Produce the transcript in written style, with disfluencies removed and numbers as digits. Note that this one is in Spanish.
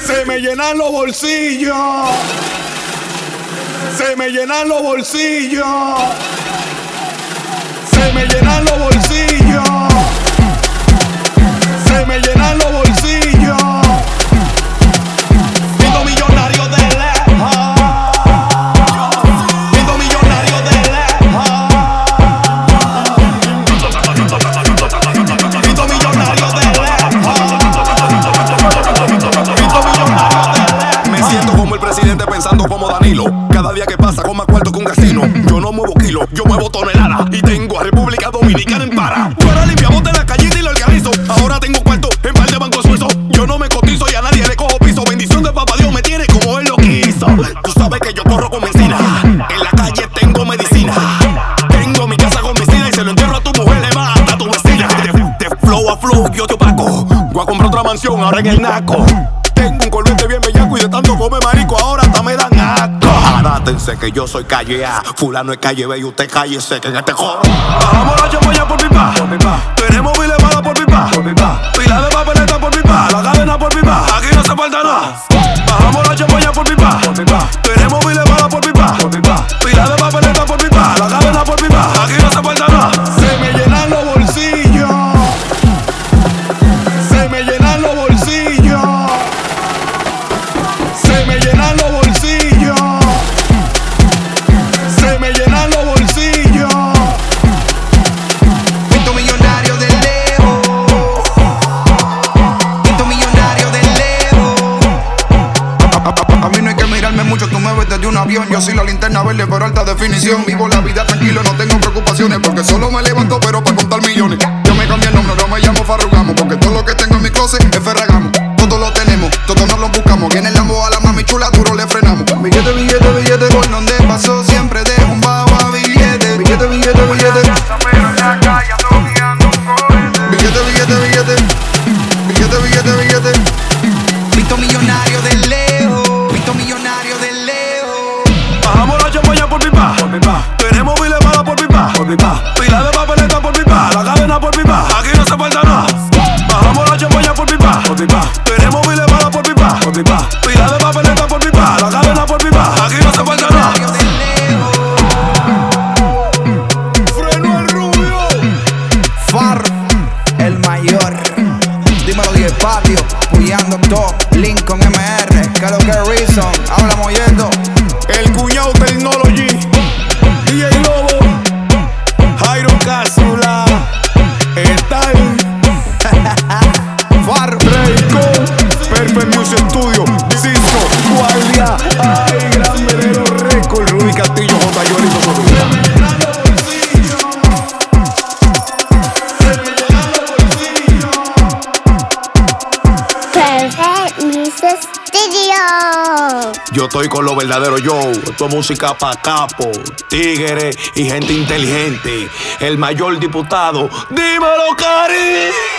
Se me llenan los bolsillos. Se me llenan los bolsillos. Se me llenan los bolsillos. Se me llenan los bolsillos. Viendo millonarios de lejos. Viendo millonarios de lejos. Viendo millonarios de lejos. Viendo millonarios de lejos. Me siento como el presidente pensando como Danilo. Cada día que pasa con más cuarto que un casino. Yo no muevo kilos, yo muevo toneladas. Y tengo a República Dominicana en para. Fuera limpiamos de la callita y lo organizo. Ahora tengo cuarto en par de bancos suizos. Yo no me cotizo y a nadie le cojo piso. Bendición de papá Dios me tiene como él lo quiso. Tú sabes que yo corro con benzina. En la calle tengo medicina. Tengo mi casa con vecina y se lo entierro a tu mujer, le mata a tu vecina. De flow a flow yo te opaco. Voy a comprar otra mansión ahora en el Naco. Tengo un colete bien bellaco y de tanto come marico ahora hasta me dan asco. Adátense que yo soy calle A, fulano es calle B y usted cállese que en este coro bajamos la champaña por pipa. Tenemos miles balas por pipa. Pila de papeleta por pipa. La cadena por pipa. Aquí no se falta nada. Bajamos la champaña por pipa. Tenemos miles balas por pipa. Pila de papeleta por pipa. La cadena por pipa. Aquí no se falta nada. Se me llenan los bolsillos. Se me llenan los bolsillos. Se me llenan los bolsillos. Se me llenan los bolsillos. Visto millonario de lejos. Visto millonario de lejos. A mí no hay que mirarme mucho, tú me ves desde un avión. Yo soy la linterna verde por alta definición. Vivo la vida tranquilo, no tengo preocupaciones. Porque solo me levanto pero para contar millones. Yo me cambié el nombre, no me llamo Farrugamo. Porque todo lo que tengo en mi closet es Ferragamo. Todo lo tenemos, todos nos lo buscamos. Viene el Lambo a la mami chula, duro le frenamos. Billete, billete, billete, por donde pasó siempre dejo un bajo a billete. Billete, billete, billete. Billete, billete, billete. Billete, billete, billete. Visto millonario de lejos. Visto millonario de lejos. Bajamos la champaña por pipa. Tenemos miles balas por pipa. Pila de papeleta por pipa. La cadena por pipa. Aquí no se falta nada. Bajamos la champaña por pipa. Tenemos miles balas por pipa. Pila de papeleta por pipa. La cadena por pipa. Aquí no se falta nada. Freno el rubio. Far, el mayor. Dímelo, DJ Patio. Puyando todo. Lincoln MR. Que lo que Reason. Habla mollendo. El cuñado Technology. DJ Lobo. Jairo Cápsula. Style. Far. Draco. Perfect Music Studio. Cisco. Guardia. Ay, Gran Velero Record. Rudy Castillo. J. Yorito Sobrina. Perfect Music Studio. Yo estoy con lo verdadero yo. Esto es música pa' capo, tigres y gente inteligente. El mayor diputado. Dímelo, Cari.